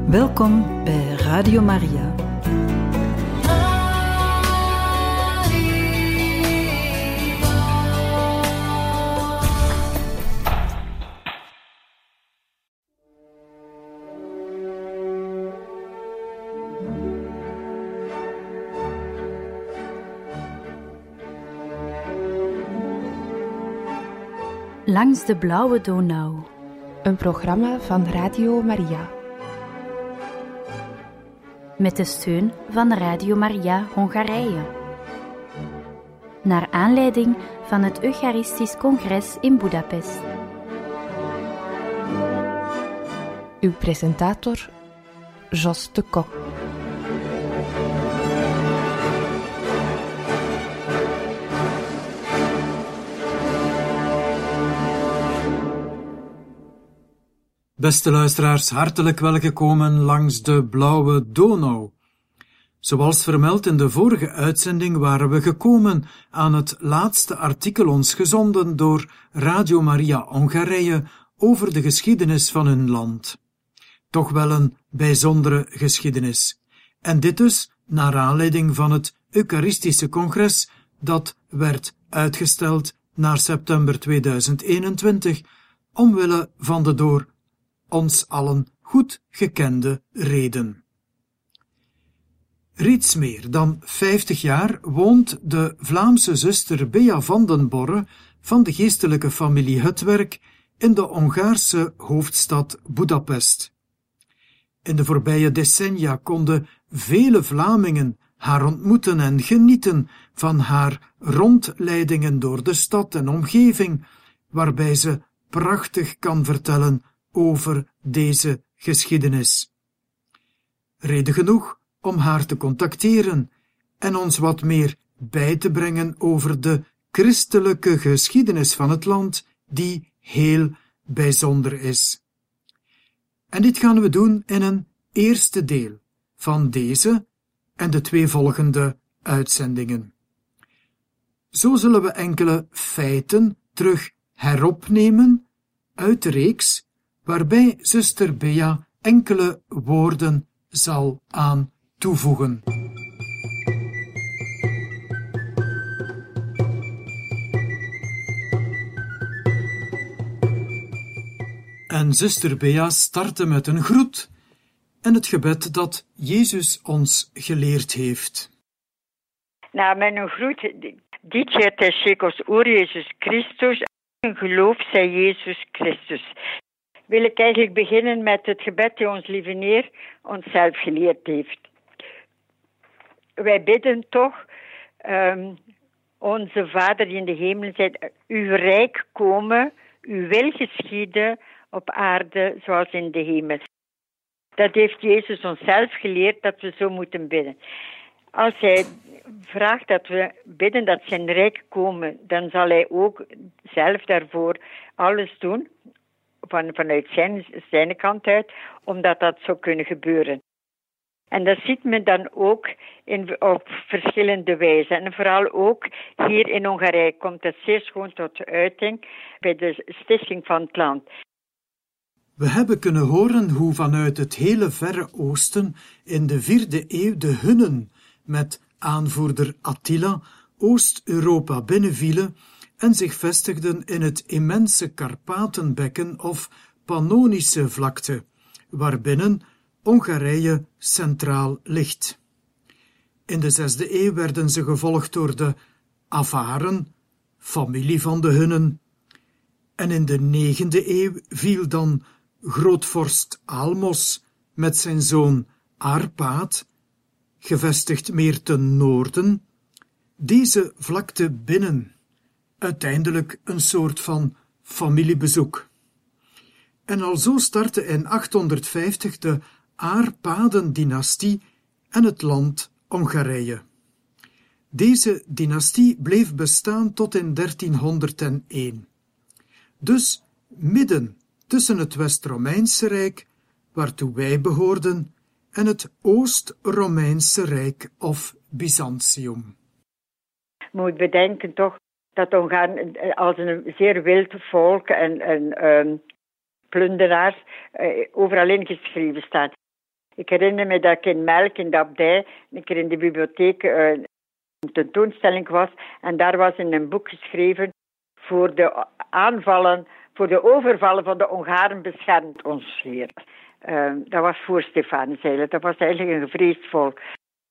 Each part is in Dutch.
Welkom bij Radio Maria. Langs de blauwe Donau. Een programma van Radio Maria. Met de steun van Radio Maria Hongarije. Naar aanleiding van het Eucharistisch Congres in Budapest. Uw presentator, Jos de Kok. Beste luisteraars, hartelijk welkom langs de blauwe Donau. Zoals vermeld in de vorige uitzending waren we gekomen aan het laatste artikel ons gezonden door Radio Maria Hongarije over de geschiedenis van hun land. Toch wel een bijzondere geschiedenis. En dit dus naar aanleiding van het Eucharistische Congres dat werd uitgesteld naar september 2021 omwille van de door ons allen goed gekende reden. Reeds meer dan 50 jaar woont de Vlaamse zuster Bea van den Borre van de geestelijke familie Hutwerk in de Hongaarse hoofdstad Budapest. In de voorbije decennia konden vele Vlamingen haar ontmoeten en genieten van haar rondleidingen door de stad en omgeving, waarbij ze prachtig kan vertellen over deze geschiedenis. Reden genoeg om haar te contacteren en ons wat meer bij te brengen over de christelijke geschiedenis van het land, die heel bijzonder is. En dit gaan we doen in een eerste deel van deze en de 2 volgende uitzendingen. Zo zullen we enkele feiten terug heropnemen uit de reeks waarbij zuster Bea enkele woorden zal aan toevoegen. En zuster Bea startte met een groet en het gebed dat Jezus ons geleerd heeft. Mijn groet, Dicet Techekos Oer Jezus Christus, en geloof zij Jezus Christus. Wil ik eigenlijk beginnen met het gebed die ons lieve Heer onszelf geleerd heeft. Wij bidden toch, onze Vader die in de hemel zijt, uw rijk komen, uw wil geschieden op aarde zoals in de hemel. Dat heeft Jezus onszelf geleerd dat we zo moeten bidden. Als hij vraagt dat we bidden dat zijn rijk komen, dan zal hij ook zelf daarvoor alles doen, vanuit zijn kant uit, omdat dat zou kunnen gebeuren. En dat ziet men dan ook op verschillende wijzen. En vooral ook hier in Hongarije komt dat zeer schoon tot uiting bij de stichting van het land. We hebben kunnen horen hoe vanuit het hele Verre Oosten in de 4e eeuw de Hunnen met aanvoerder Attila Oost-Europa binnenvielen en zich vestigden in het immense Karpatenbekken of Pannonische vlakte, waarbinnen Hongarije centraal ligt. In de 6e eeuw werden ze gevolgd door de Avaren, familie van de Hunnen, en in de 9e eeuw viel dan grootvorst Aalmos met zijn zoon Arpaad, gevestigd meer ten noorden, deze vlakte binnen. Uiteindelijk een soort van familiebezoek. En alzo startte in 850 de Arpaden-dynastie en het land Hongarije. Deze dynastie bleef bestaan tot in 1301. Dus midden tussen het West-Romeinse Rijk, waartoe wij behoorden, en het Oost-Romeinse Rijk of Byzantium. Moet bedenken toch dat Hongarien als een zeer wild volk en plunderaars overal ingeschreven staat. Ik herinner me dat ik in Melk, in de abdij, een keer in de bibliotheek een tentoonstelling was. En daar was in een boek geschreven voor de aanvallen, voor de overvallen van de Hongaren beschermt ons Heer. Dat was voor Stefanus eigenlijk. Dat was eigenlijk een gevreesd volk.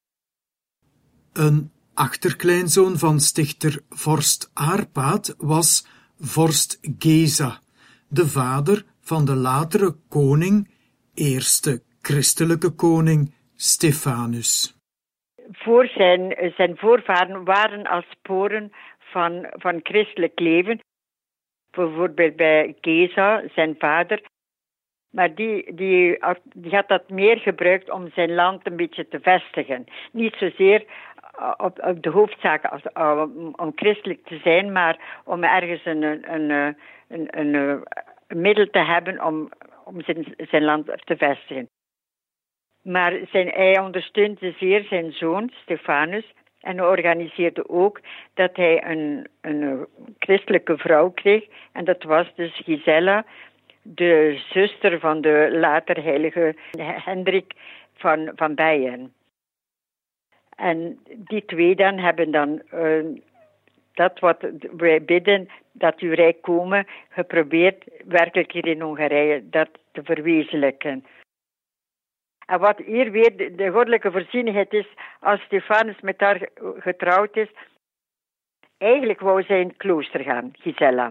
Een achterkleinzoon van stichter vorst Aarpaat was vorst Geza, de vader van de latere koning, eerste christelijke koning Stefanus. Voor zijn voorvaderen waren als sporen van christelijk leven. Bijvoorbeeld bij Geza, zijn vader. Maar die had dat meer gebruikt om zijn land een beetje te vestigen. Niet zozeer op de hoofdzaak om christelijk te zijn, maar om ergens een middel te hebben om zijn land te vestigen. Maar hij ondersteunde zeer zijn zoon, Stefanus, en organiseerde ook dat hij een christelijke vrouw kreeg. En dat was dus Gisela, de zuster van de later heilige Hendrik van Beieren. En die twee dan hebben dan dat wat wij bidden, dat uw rijk komen, geprobeerd werkelijk hier in Hongarije dat te verwezenlijken. En wat hier weer de goddelijke voorzienigheid is, als Stefanus met haar getrouwd is, eigenlijk wou zij in het klooster gaan, Gisela.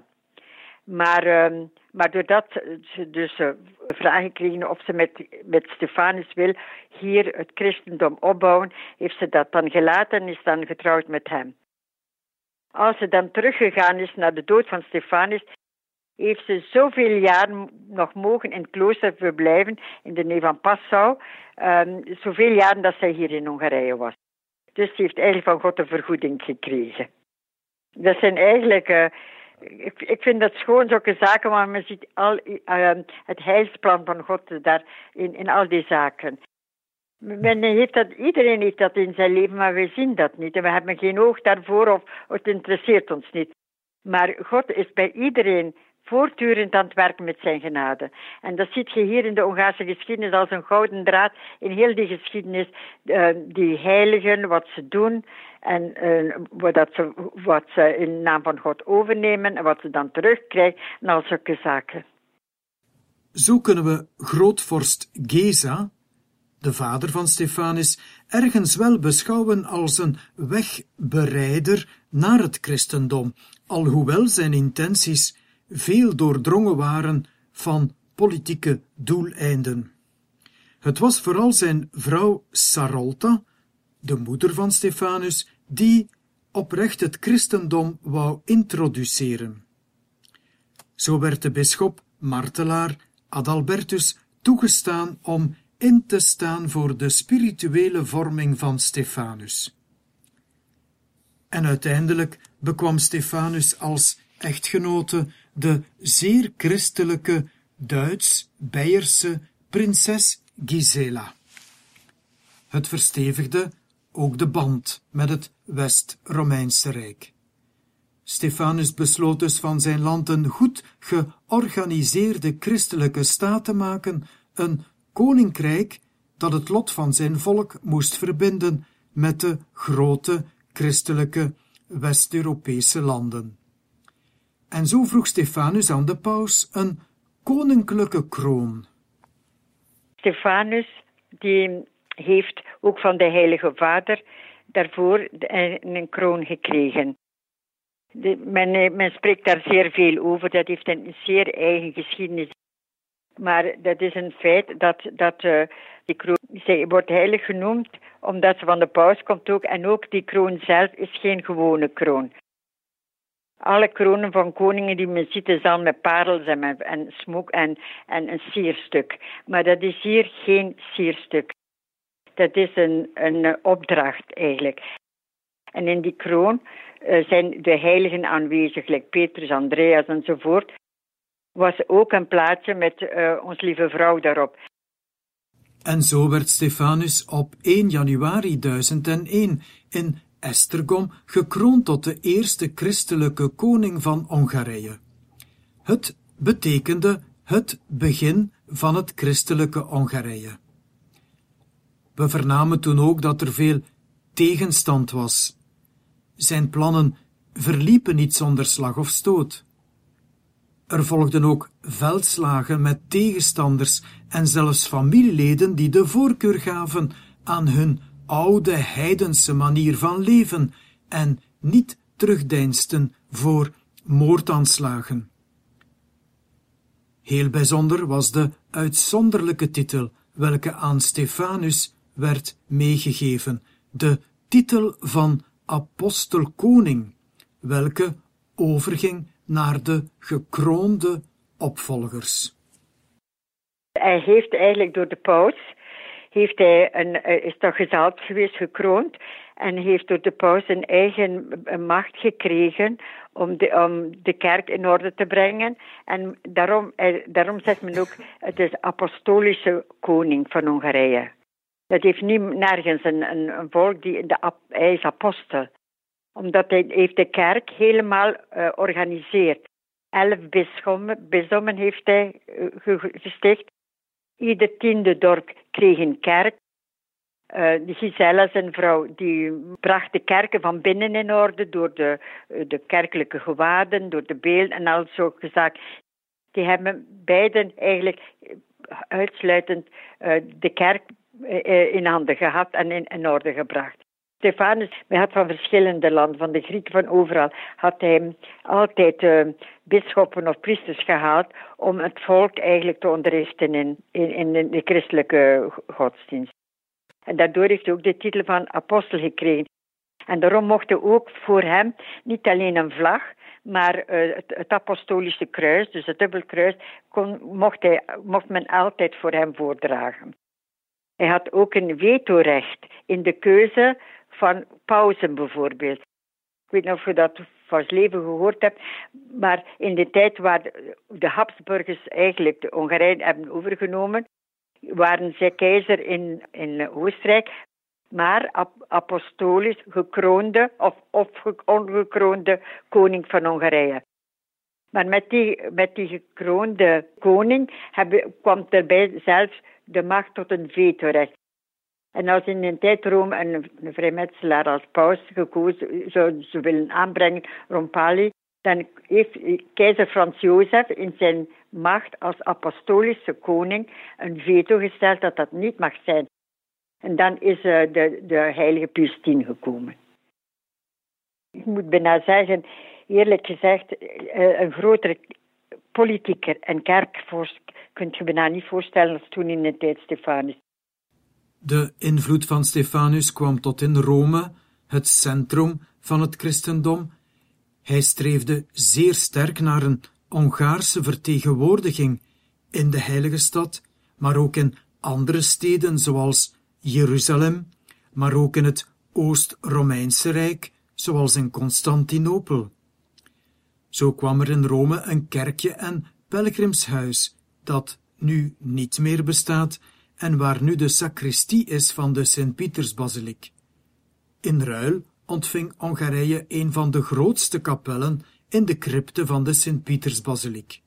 Maar doordat ze dus vragen kregen of ze met Stefanus wil hier het christendom opbouwen, heeft ze dat dan gelaten en is dan getrouwd met hem. Als ze dan teruggegaan is naar de dood van Stefanus, heeft ze zoveel jaren nog mogen in het klooster verblijven, in de nähe van Passau, zoveel jaren dat zij hier in Hongarije was. Dus ze heeft eigenlijk van God een vergoeding gekregen. Dat zijn eigenlijk... Ik vind dat schoon, zulke zaken, maar men ziet al het heilsplan van God daar in al die zaken. Iedereen heeft dat in zijn leven, maar wij zien dat niet. En we hebben geen oog daarvoor of het interesseert ons niet. Maar God is bij iedereen voortdurend aan het werken met zijn genade. En dat ziet je hier in de Hongaarse geschiedenis als een gouden draad. In heel die geschiedenis, die heiligen, wat ze doen en wat ze in naam van God overnemen en wat ze dan terugkrijgen en al zulke zaken. Zo kunnen we grootvorst Geza, de vader van Stefanus, ergens wel beschouwen als een wegbereider naar het christendom, alhoewel zijn intenties veel doordrongen waren van politieke doeleinden. Het was vooral zijn vrouw Sarolta, de moeder van Stefanus, die oprecht het christendom wou introduceren. Zo werd de bisschop, martelaar Adalbertus toegestaan om in te staan voor de spirituele vorming van Stefanus. En uiteindelijk bekwam Stefanus als echtgenote de zeer christelijke Duits-Beierse prinses Gisela. Het verstevigde ook de band met het West-Romeinse Rijk. Stefanus besloot dus van zijn land een goed georganiseerde christelijke staat te maken, een koninkrijk dat het lot van zijn volk moest verbinden met de grote christelijke West-Europese landen. En zo vroeg Stefanus aan de paus een koninklijke kroon. Stefanus die heeft ook van de Heilige Vader daarvoor een kroon gekregen. Men spreekt daar zeer veel over, dat heeft een zeer eigen geschiedenis. Maar dat is een feit dat die kroon, zij wordt heilig genoemd, omdat ze van de paus komt ook. En ook die kroon zelf is geen gewone kroon. Alle kronen van koningen die men ziet, is al met parels en smook en een sierstuk. Maar dat is hier geen sierstuk. Dat is een opdracht eigenlijk. En in die kroon zijn de heiligen aanwezig, like Petrus, Andreas enzovoort. Was ook een plaatje met ons lieve vrouw daarop. En zo werd Stefanus op 1 januari 1001 in Esztergom gekroond tot de eerste christelijke koning van Hongarije. Het betekende het begin van het christelijke Hongarije. We vernamen toen ook dat er veel tegenstand was. Zijn plannen verliepen niet zonder slag of stoot. Er volgden ook veldslagen met tegenstanders en zelfs familieleden die de voorkeur gaven aan hun oude heidense manier van leven en niet terugdeinsten voor moordaanslagen. Heel bijzonder was de uitzonderlijke titel welke aan Stefanus werd meegegeven, de titel van apostelkoning, welke overging naar de gekroonde opvolgers. Hij heeft eigenlijk door de paus, is toch gezalfd geweest, gekroond, en heeft door de paus een eigen macht gekregen om de kerk in orde te brengen. En daarom zegt men ook, het is apostolische koning van Hongarije. Dat heeft niet nergens een volk, hij is apostel. Omdat hij heeft de kerk helemaal georganiseerd. 11 bisdommen heeft hij gesticht. Ieder 10e dorp kreeg een kerk. Gisela, zijn vrouw, die bracht de kerken van binnen in orde door de kerkelijke gewaden, door de beelden en al zulke zaken. Die hebben beiden eigenlijk uitsluitend de kerk in handen gehad en in orde gebracht. Stefanus, hij had van verschillende landen, van de Grieken, van overal, had hij altijd bisschoppen of priesters gehaald om het volk eigenlijk te onderrichten in de christelijke godsdienst. En daardoor heeft hij ook de titel van apostel gekregen. En daarom mocht hij ook voor hem niet alleen een vlag, maar het apostolische kruis, dus het dubbelkruis, mocht men altijd voor hem voordragen. Hij had ook een vetorecht in de keuze van pausen bijvoorbeeld. Ik weet niet of je dat van zijn leven gehoord hebt, maar in de tijd waar de Habsburgers eigenlijk de Hongarije hebben overgenomen, waren zij keizer in Oostenrijk, maar apostolisch gekroonde of ongekroonde koning van Hongarije. Maar met die gekroonde koning kwam erbij zelfs de macht tot een vetorecht. En als in een tijd Rome een vrijmetselaar als paus gekozen zou ze willen aanbrengen, Rompali, dan heeft keizer Frans Jozef in zijn macht als apostolische koning een veto gesteld dat dat niet mag zijn. En dan is de heilige Pius X gekomen. Ik moet bijna zeggen, eerlijk gezegd, een grotere politieker en kerkvorst kun je bijna niet voorstellen als toen in de tijd Stefanus. De invloed van Stefanus kwam tot in Rome, het centrum van het christendom. Hij streefde zeer sterk naar een Hongaarse vertegenwoordiging in de heilige stad, maar ook in andere steden zoals Jeruzalem, maar ook in het Oost-Romeinse Rijk, zoals in Constantinopel. Zo kwam er in Rome een kerkje en pelgrimshuis, dat nu niet meer bestaat en waar nu de sacristie is van de Sint-Pietersbasiliek. In ruil ontving Hongarije een van de grootste kapellen in de crypte van de Sint-Pietersbasiliek.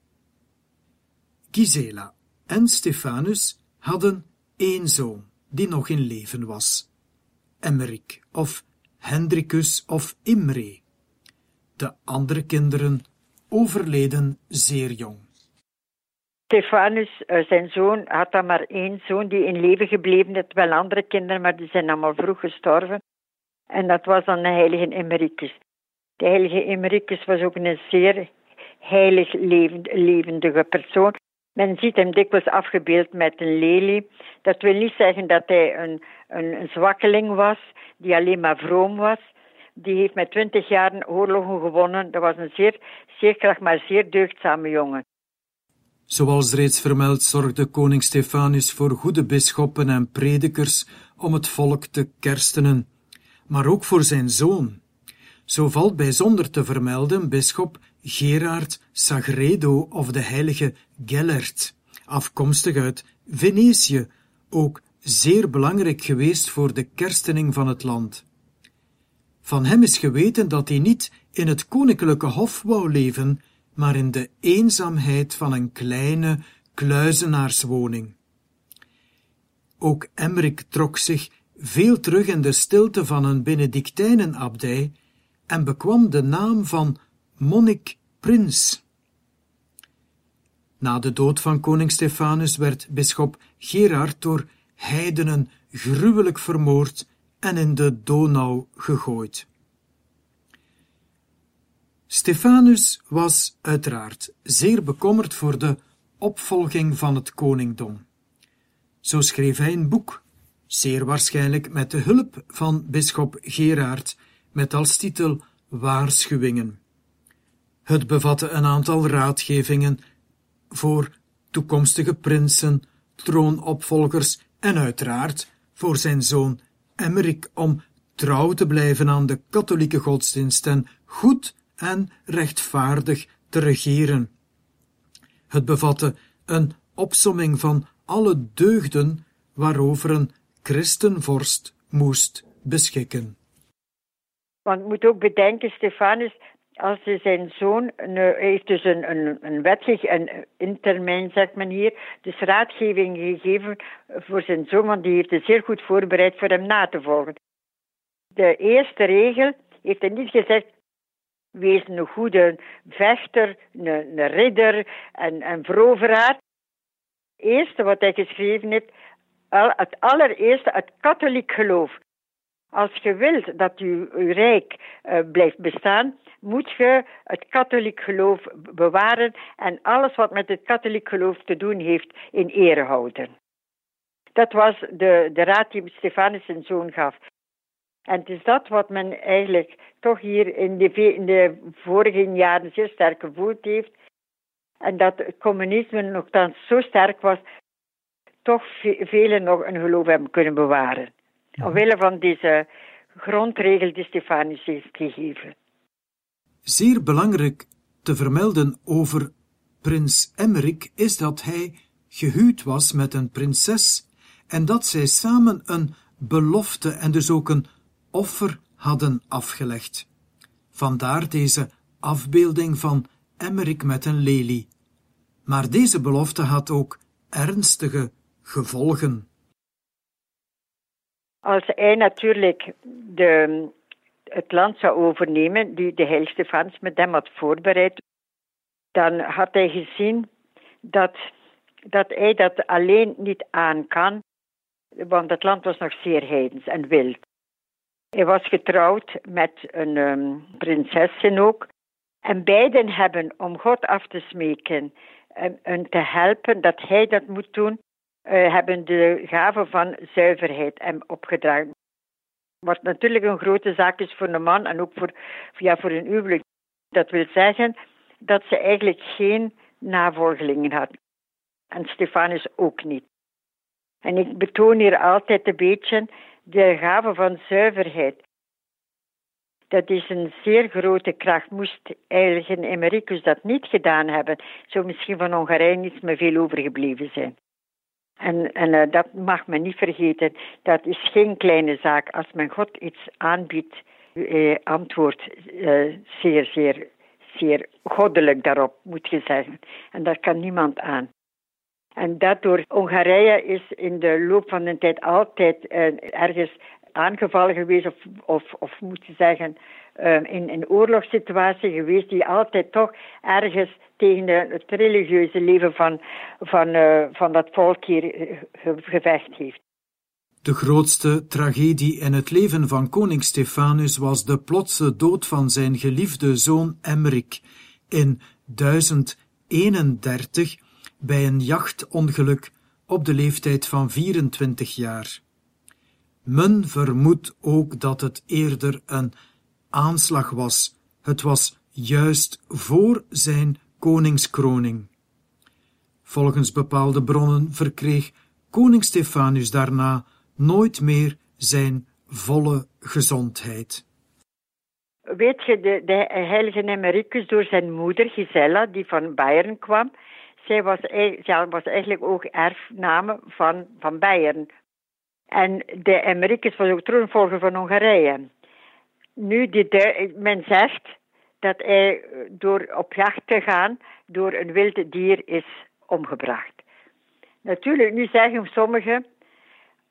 Gisela en Stefanus hadden 1 zoon die nog in leven was, Emmerik of Hendrikus of Imre. De andere kinderen overleden zeer jong. Stefanus, zijn zoon, had dan maar 1 zoon die in leven gebleven had, wel andere kinderen, maar die zijn allemaal vroeg gestorven. En dat was dan de heilige Emmericus. De heilige Emmericus was ook een zeer heilig levendige persoon. Men ziet hem dikwijls afgebeeld met een lelie. Dat wil niet zeggen dat hij een zwakkeling was, die alleen maar vroom was. Die heeft met 20 jaar oorlogen gewonnen. Dat was een zeer graag, maar zeer deugdzame jongen. Zoals reeds vermeld zorgde koning Stefanus voor goede bisschoppen en predikers om het volk te kerstenen, maar ook voor zijn zoon. Zo valt bijzonder te vermelden bisschop Gerard Sagredo of de heilige Gellert, afkomstig uit Venetië, ook zeer belangrijk geweest voor de kerstening van het land. Van hem is geweten dat hij niet in het koninklijke hof wou leven, maar in de eenzaamheid van een kleine kluizenaarswoning. Ook Emmerik trok zich veel terug in de stilte van een Benedictijnenabdij en bekwam de naam van monnik prins. Na de dood van koning Stefanus werd bisschop Gerard door heidenen gruwelijk vermoord en in de Donau gegooid. Stefanus was uiteraard zeer bekommerd voor de opvolging van het koningdom. Zo schreef hij een boek, zeer waarschijnlijk met de hulp van bisschop Gerard, met als titel Waarschuwingen. Het bevatte een aantal raadgevingen voor toekomstige prinsen, troonopvolgers en uiteraard voor zijn zoon Emmerik om trouw te blijven aan de katholieke godsdienst en goed en rechtvaardig te regeren. Het bevatte een opsomming van alle deugden waarover een christenvorst moest beschikken. Want je moet ook bedenken, Stefanus, als hij zijn zoon, heeft dus een wettig, een intermijn, zegt men hier, dus raadgeving gegeven voor zijn zoon, want die heeft het zeer goed voorbereid voor hem na te volgen. De eerste regel heeft hij niet gezegd, wees een goede vechter, een ridder en een veroveraar. Het eerste wat hij geschreven heeft, het allereerste, het katholiek geloof. Als je wilt dat uw rijk blijft bestaan, moet je het katholiek geloof bewaren en alles wat met het katholiek geloof te doen heeft in ere houden. Dat was de raad die Stefanus zijn zoon gaf. En het is dat wat men eigenlijk toch hier in de vorige jaren zeer sterk gevoeld heeft. En dat het communisme nogthans zo sterk was, toch velen nog een geloof hebben kunnen bewaren. Ja. Omwille van deze grondregel die Stefanus heeft gegeven. Zeer belangrijk te vermelden over prins Emmerik is dat hij gehuwd was met een prinses en dat zij samen een belofte en dus ook een offer hadden afgelegd. Vandaar deze afbeelding van Emmerik met een lelie. Maar deze belofte had ook ernstige gevolgen. Als hij natuurlijk het land zou overnemen, die de heilige Stefanus met hem had voorbereid, dan had hij gezien dat hij dat alleen niet aan kan, want het land was nog zeer heidens en wild. Hij was getrouwd met een prinsesin ook. En beiden hebben, om God af te smeken en te helpen dat hij dat moet doen, hebben de gave van zuiverheid hem opgedragen. Wat natuurlijk een grote zaak is voor een man en ook voor een huwelijk. Dat wil zeggen dat ze eigenlijk geen navolgelingen had. En Stefanus ook niet. En ik betoon hier altijd een beetje de gave van zuiverheid. Dat is een zeer grote kracht. Moest eigenlijk een Emmericus dat niet gedaan hebben, zou misschien van Hongarije niet meer veel overgebleven zijn. En dat mag men niet vergeten. Dat is geen kleine zaak. Als men God iets aanbiedt, antwoordt zeer, zeer, zeer goddelijk daarop, moet je zeggen. En daar kan niemand aan. En daardoor, Hongarije is in de loop van de tijd altijd ergens aangevallen geweest, of moet je zeggen, in een oorlogssituatie geweest die altijd toch ergens tegen het religieuze leven van dat volk hier gevecht heeft. De grootste tragedie in het leven van koning Stefanus was de plotse dood van zijn geliefde zoon Emmerik in 1031 bij een jachtongeluk op de leeftijd van 24 jaar. Men vermoedt ook dat het eerder een aanslag was. Het was juist voor zijn koningskroning. Volgens bepaalde bronnen verkreeg koning Stefanus daarna nooit meer zijn volle gezondheid. Weet je, de heilige Emmericus door zijn moeder Gisela, die van Beieren kwam, zij was eigenlijk ook erfname van Beieren. En de Emmericus was ook troonvolger van Hongarije. Nu, men zegt dat hij door op jacht te gaan door een wild dier is omgebracht. Natuurlijk, nu zeggen sommigen,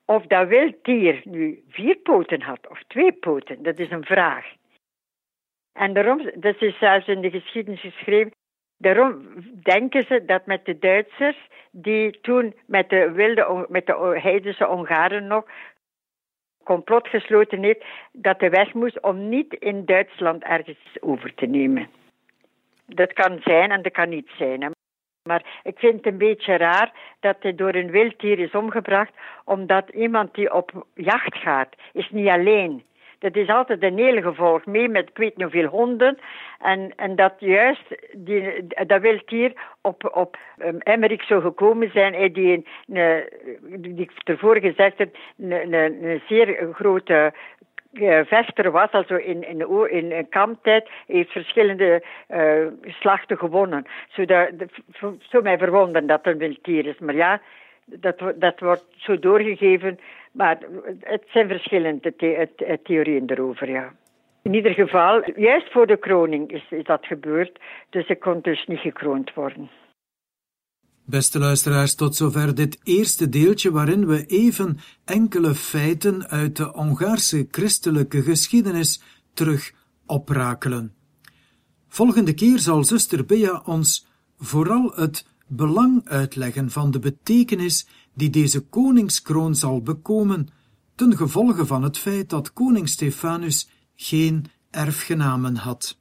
Of dat wilddier nu 4 poten had of 2 poten, dat is een vraag. En daarom, dat is zelfs in de geschiedenis geschreven, daarom denken ze dat met de Duitsers, die toen met de heidense Hongaren nog complot gesloten heeft, dat hij weg moest om niet in Duitsland ergens over te nemen. Dat kan zijn en dat kan niet zijn. Hè. Maar ik vind het een beetje raar dat hij door een wilddier is omgebracht, omdat iemand die op jacht gaat, is niet alleen. Dat is altijd een hele gevolg mee met ik weet niet hoeveel honden. En dat juist dat wilddier op Emmerich zou gekomen zijn, die ik ervoor gezegd heb, een zeer grote vechter was, also in kamptijd, heeft verschillende slachten gewonnen. Zo mij verwonderen dat het een wilddier is. Maar ja, dat wordt zo doorgegeven. Maar het zijn verschillende theorieën erover, ja. In ieder geval, juist voor de kroning is dat gebeurd. Dus hij kon dus niet gekroond worden. Beste luisteraars, tot zover dit eerste deeltje waarin we even enkele feiten uit de Hongaarse christelijke geschiedenis terug oprakelen. Volgende keer zal zuster Bea ons vooral het belang uitleggen van de betekenis die deze koningskroon zal bekomen, ten gevolge van het feit dat koning Stefanus geen erfgenamen had.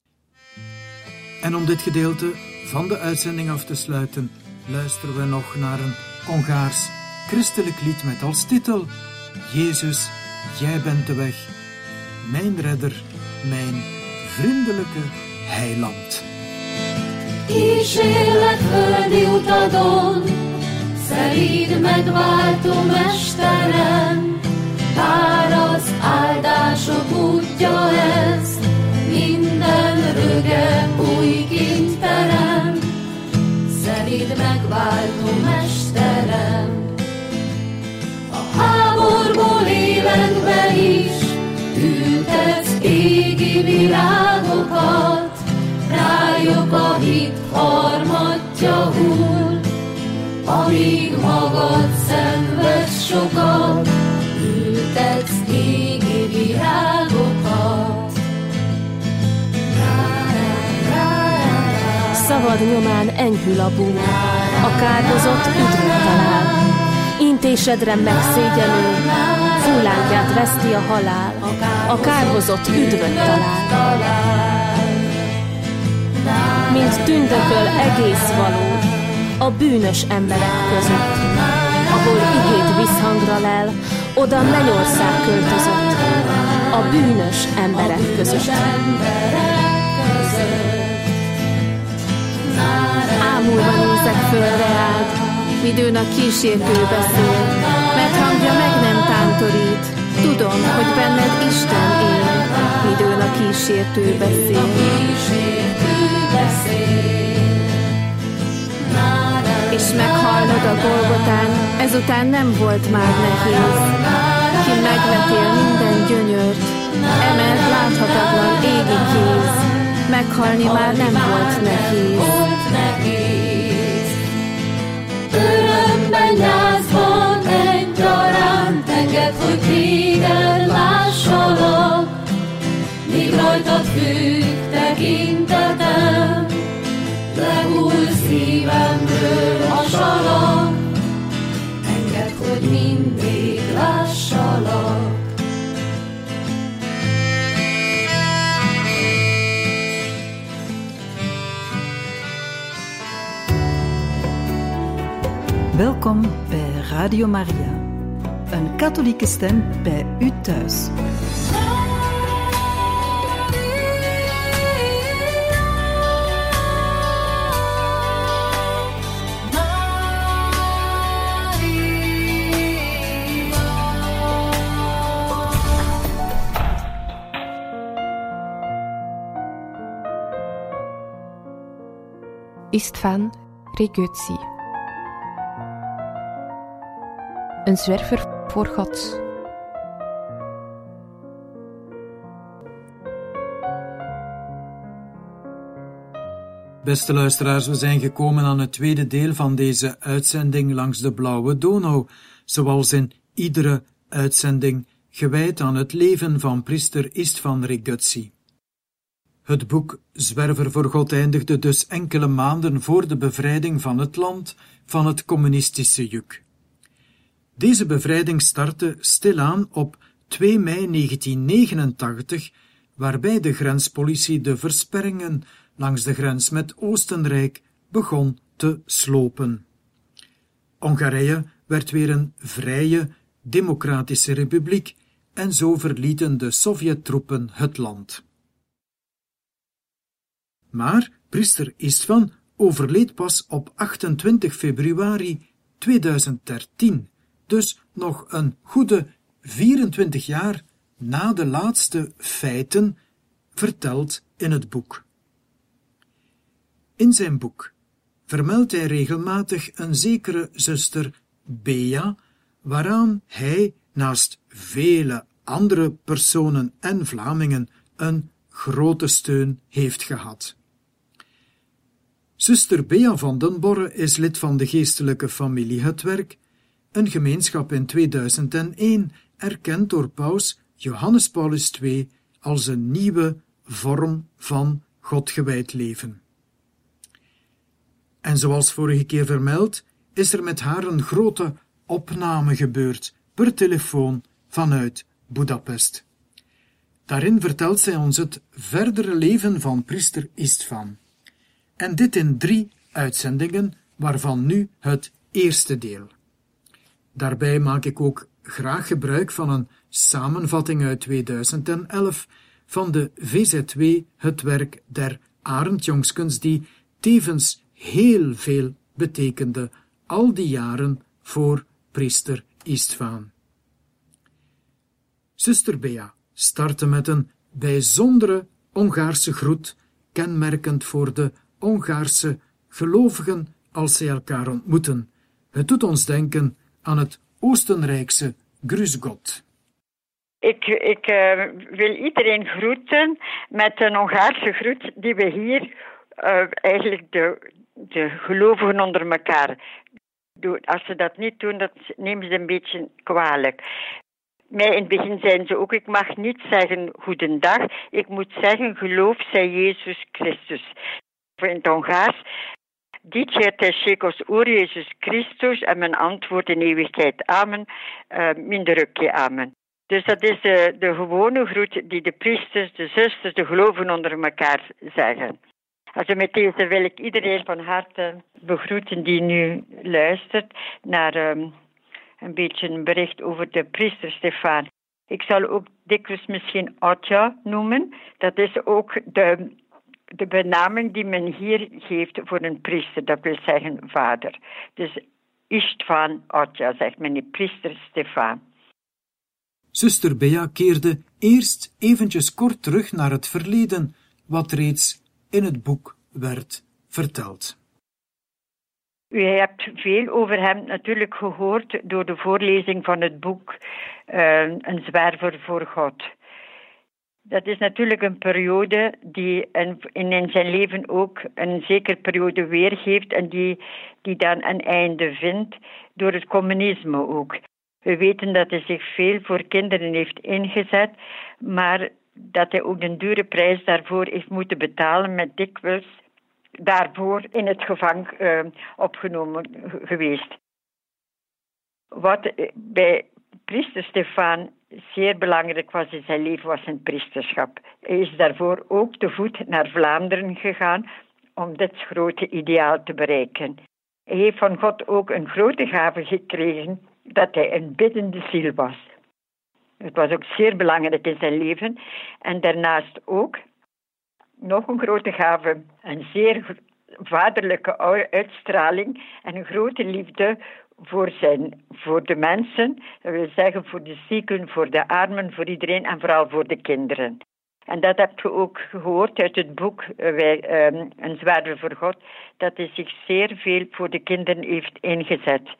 En om dit gedeelte van de uitzending af te sluiten, luisteren we nog naar een Hongaars christelijk lied met als titel Jezus, jij bent de weg, mijn redder, mijn vriendelijke heiland. Kísérlet földi utadon, szerid megváltó mesterem, bár az áldások útja ez, minden röge újként terem, szerid megváltó mesterem. A háborból életbe is ültetsz égi virágokat, rájuk a hit harmatja hull, amíg magad szenvedsz sokat, ültetsz égi virágokat. Szavad nyomán enyhül a búr, a kárhozott üdvöt talál. Intésedre megszégyenül, fullánkját veszti a halál, a kárhozott üdvöt talál. Mint tündököl egész való a bűnös emberek között, ahol igét visszhangra lel, oda mennyország költözött, a bűnös emberek között. Ámulva nézek föl reád, midőn a kísértő beszél, mert hangja meg nem tántorít, tudom, hogy benned Isten él, midőn a kísértő beszél. És meghallod a Golgotán, ezután nem volt már nehéz. Ki megvetél minden gyönyört, emelt láthatatlan égi kéz, meghalni már nem volt nehéz. Örömben, gyászban egyaránt engedd, hogy téged lássalak, míg rajtad függ tekintetem, lehull szívemből a salak, engedd, hogy mindig lássalak. Welkom bij Radio Maria, een katholieke stem bij u thuis. Istvan Regőci. Een zwerver voor God. Beste luisteraars, we zijn gekomen aan het tweede deel van deze uitzending langs de Blauwe Donau, zoals in iedere uitzending gewijd aan het leven van priester Istvan Regutsi. Het boek Zwerver voor God eindigde dus enkele maanden voor de bevrijding van het land van het communistische juk. Deze bevrijding startte stilaan op 2 mei 1989, waarbij de grenspolitie de versperringen langs de grens met Oostenrijk begon te slopen. Hongarije werd weer een vrije, democratische republiek en zo verlieten de Sovjettroepen het land. Maar priester Istvan overleed pas op 28 februari 2013, dus nog een goede 24 jaar na de laatste feiten verteld in het boek. In zijn boek vermeldt hij regelmatig een zekere zuster Bea, waaraan hij naast vele andere personen en Vlamingen een grote steun heeft gehad. Zuster Bea van den Borre is lid van de geestelijke familie Het Werk, een gemeenschap in 2001 erkend door paus Johannes Paulus II als een nieuwe vorm van Godgewijd leven. En zoals vorige keer vermeld, is er met haar een grote opname gebeurd per telefoon vanuit Budapest. Daarin vertelt zij ons het verdere leven van priester Istvan. En dit in 3 uitzendingen, waarvan nu het eerste deel. Daarbij maak ik ook graag gebruik van een samenvatting uit 2011 van de VZW Het Werk der Arend Jongskens, die tevens heel veel betekende al die jaren voor priester Istvan. Zuster Bea startte met een bijzondere Hongaarse groet, kenmerkend voor de Hongaarse gelovigen als zij elkaar ontmoeten. Het doet ons denken aan het Oostenrijkse Grüß Gott. Ik wil iedereen groeten met een Hongaarse groet die we hier eigenlijk de gelovigen onder elkaar doen. Als ze dat niet doen, dat nemen ze een beetje kwalijk. Mij in het begin zeiden ze ook, ik mag niet zeggen goedendag, ik moet zeggen geloof zij Jezus Christus. In het Hongaars, Dice te Shekos Oer Jezus Christus, en mijn antwoord in eeuwigheid amen, minderukje amen. Dus dat is de gewone groet die de priesters, de zusters, de gelovigen onder elkaar zeggen. Also met deze wil ik iedereen van harte begroeten die nu luistert naar een beetje een bericht over de priester Stefan. Ik zal ook dikwijls misschien Atja noemen. Dat is ook de benaming die men hier geeft voor een priester. Dat wil zeggen vader. Dus Istvan Atja zegt men, die priester Stefan. Zuster Bea keerde eerst eventjes kort terug naar het verleden, wat reeds in het boek werd verteld. U hebt veel over hem natuurlijk gehoord door de voorlezing van het boek Een zwerver voor God. Dat is natuurlijk een periode die in zijn leven ook een zekere periode weergeeft en die dan een einde vindt door het communisme ook. We weten dat hij zich veel voor kinderen heeft ingezet, maar dat hij ook een dure prijs daarvoor heeft moeten betalen met dikwijls daarvoor in het gevangen opgenomen geweest. Wat bij priester Stefan zeer belangrijk was in zijn leven, was zijn priesterschap. Hij is daarvoor ook te voet naar Vlaanderen gegaan om dit grote ideaal te bereiken. Hij heeft van God ook een grote gave gekregen dat hij een biddende ziel was. Het was ook zeer belangrijk in zijn leven. En daarnaast ook nog een grote gave, een zeer vaderlijke uitstraling en een grote liefde voor de mensen. Dat wil zeggen voor de zieken, voor de armen, voor iedereen en vooral voor de kinderen. En dat hebt u ook gehoord uit het boek Een zwerver voor God, dat hij zich zeer veel voor de kinderen heeft ingezet.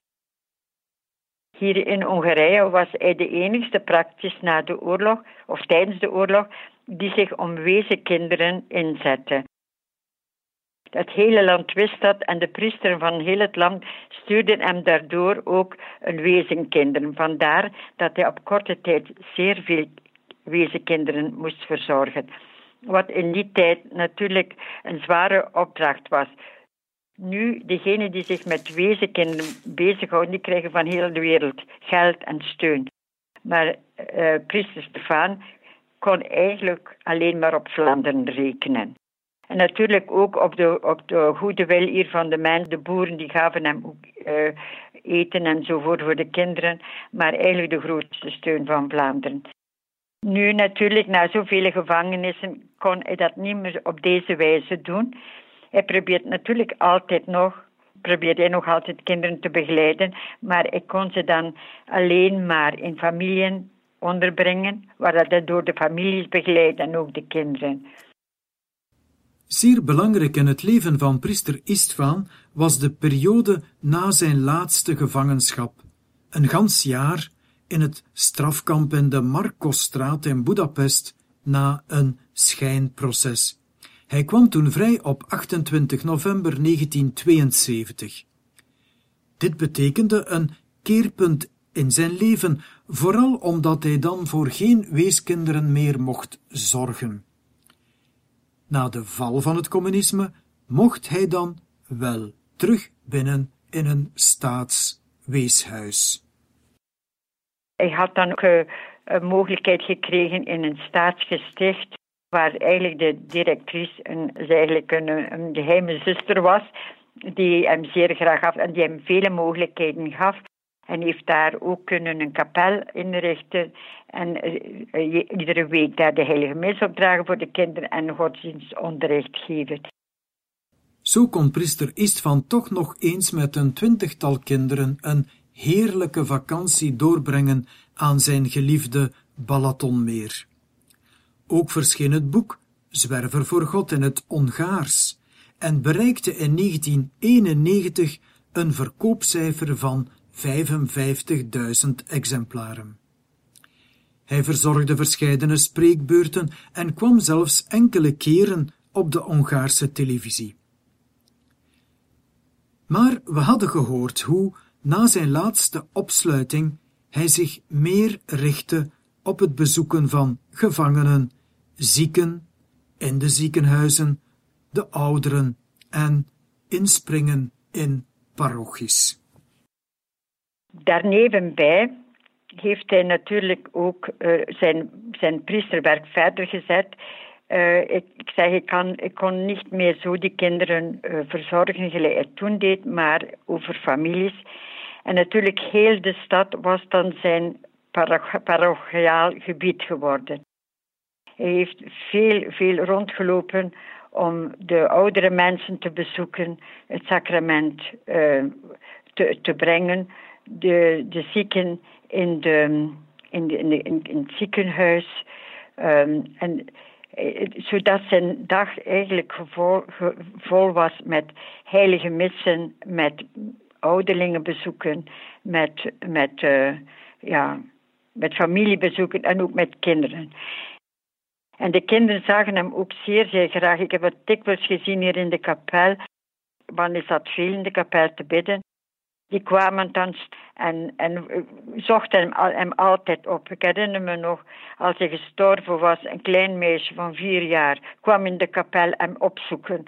Hier in Hongarije was hij de enigste praktisch na de oorlog, of tijdens de oorlog, die zich om weeskinderen inzette. Het hele land wist dat en de priesters van heel het land stuurden hem daardoor ook een wezenkinderen. Vandaar dat hij op korte tijd zeer veel wezenkinderen moest verzorgen. Wat in die tijd natuurlijk een zware opdracht was. Nu, degenen die zich met wezenkinderen bezighouden, die krijgen van heel de wereld geld en steun. Maar priester Stefaan kon eigenlijk alleen maar op Vlaanderen rekenen. En natuurlijk ook op de goede wil hier van de mensen. De boeren die gaven hem ook eten enzovoort voor de kinderen. Maar eigenlijk de grootste steun van Vlaanderen. Nu natuurlijk, na zoveel gevangenissen, kon hij dat niet meer op deze wijze doen. Hij probeert natuurlijk nog altijd kinderen te begeleiden. Maar hij kon ze dan alleen maar in familien onderbrengen. Waar dat door de families begeleid en ook de kinderen. Zeer belangrijk in het leven van priester Istvaan was de periode na zijn laatste gevangenschap. Een gans jaar in het strafkamp in de Markosstraat in Budapest na een schijnproces. Hij kwam toen vrij op 28 november 1972. Dit betekende een keerpunt in zijn leven, vooral omdat hij dan voor geen weeskinderen meer mocht zorgen. Na de val van het communisme mocht hij dan wel terug binnen in een staatsweeshuis. Hij had dan ook een mogelijkheid gekregen in een staatsgesticht, waar eigenlijk de directrice een geheime zuster was, die hem zeer graag gaf en die hem vele mogelijkheden gaf. En heeft daar ook kunnen een kapel inrichten en iedere week daar de heilige mis opdragen voor de kinderen en godsdienstonderricht geven. Zo kon priester Istvaan toch nog eens met een 20-tal kinderen een heerlijke vakantie doorbrengen aan zijn geliefde Balatonmeer. Ook verscheen het boek Zwerver voor God in het Hongaars en bereikte in 1991 een verkoopcijfer van 55.000 exemplaren. Hij verzorgde verscheidene spreekbeurten en kwam zelfs enkele keren op de Hongaarse televisie. Maar we hadden gehoord hoe, na zijn laatste opsluiting, hij zich meer richtte op het bezoeken van gevangenen, zieken, in de ziekenhuizen, de ouderen en inspringen in parochies. Daarnevenbij heeft hij natuurlijk ook zijn priesterwerk verder gezet. Ik kon niet meer zo die kinderen verzorgen gelijk hij toen deed, maar over families. En natuurlijk heel de stad was dan zijn parochiaal gebied geworden. Hij heeft veel rondgelopen om de oudere mensen te bezoeken, het sacrament te brengen, de zieken in het ziekenhuis. Zodat zijn dag eigenlijk vol was met heilige missen, met ouderlingenbezoeken, met familiebezoeken en ook met kinderen. En de kinderen zagen hem ook zeer graag. Ik heb het dikwijls gezien hier in de kapel. Wanneer zat veel in de kapel te bidden. Die kwamen dan en zochten hem altijd op. Ik herinner me nog, als hij gestorven was, een klein meisje van 4 jaar kwam in de kapel hem opzoeken.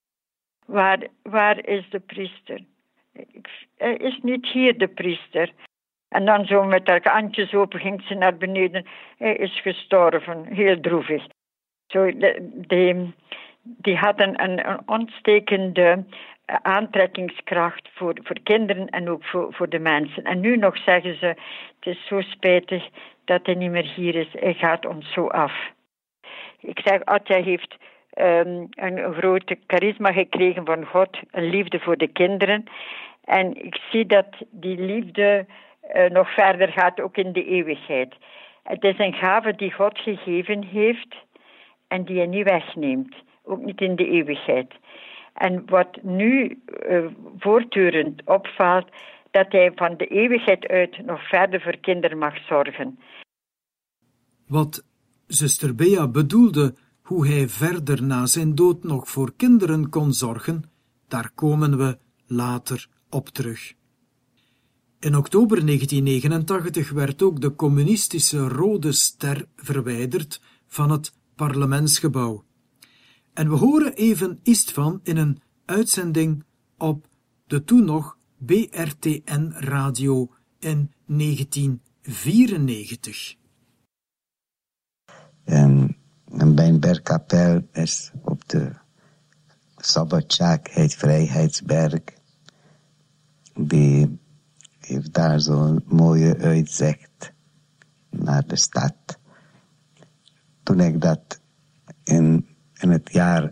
Waar is de priester? Hij is niet hier, de priester. En dan zo met haar handjes open ging ze naar beneden. Hij is gestorven, heel droevig. Zo, die hadden een ontstekende aantrekkingskracht voor kinderen en ook voor de mensen. En nu nog zeggen ze, het is zo spijtig dat hij niet meer hier is. Hij gaat ons zo af. Ik zeg, Atja heeft een grote charisma gekregen van God, een liefde voor de kinderen. En ik zie dat die liefde nog verder gaat, ook in de eeuwigheid. Het is een gave die God gegeven heeft en die hij niet wegneemt. Ook niet in de eeuwigheid. En wat nu voortdurend opvalt, dat hij van de eeuwigheid uit nog verder voor kinderen mag zorgen. Wat zuster Bea bedoelde hoe hij verder na zijn dood nog voor kinderen kon zorgen, daar komen we later op terug. In oktober 1989 werd ook de communistische Rode Ster verwijderd van het parlementsgebouw. En we horen even Istvan in een uitzending op de toen nog BRTN-radio in 1994. En mijn bergkapel is op de Szabadság, het Vrijheidsberg. Die heeft daar zo'n mooie uitzicht naar de stad. Toen ik dat in het jaar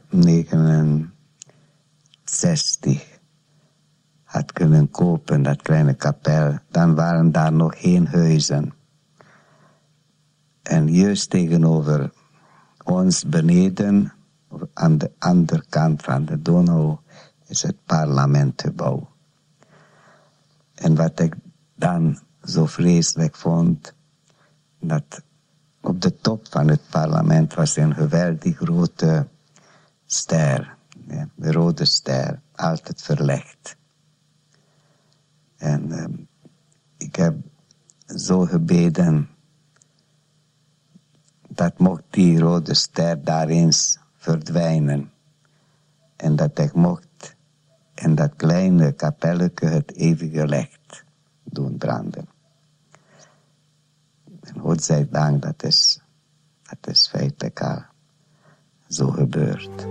1969 had kunnen kopen, dat kleine kapel, dan waren daar nog geen huizen. En juist tegenover ons beneden, aan de andere kant van de Donau, is het parlementgebouw. En wat ik dan zo vreselijk vond, dat op de top van het parlement was een geweldig grote ster, ja, de Rode Ster, altijd verlegd. En ik heb zo gebeden dat mocht die Rode Ster daar eens verdwijnen. En dat ik mocht in dat kleine kapelletje het eeuwige licht doen branden. En godzijdank, dat is feitelijk al zo gebeurd.